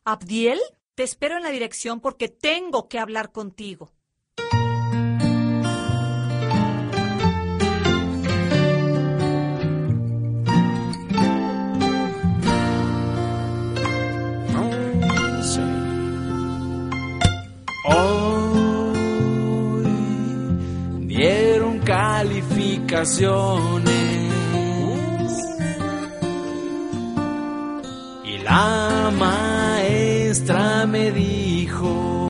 Abdiel, te espero en la dirección porque tengo que hablar contigo. Hoy dieron calificaciones y la maestra me dijo: